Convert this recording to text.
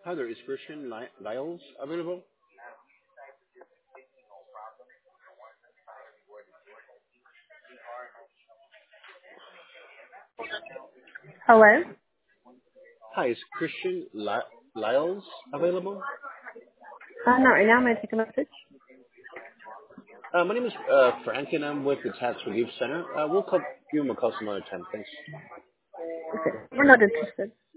Hi there, is Christian Lyles available? Hello? Hi, is Christian Lyles available? Not right now. May I take a message? My name is Frank, and I'm with the Tax Relief Center. We'll give him a call some other time. Thanks. Okay. We're not interested.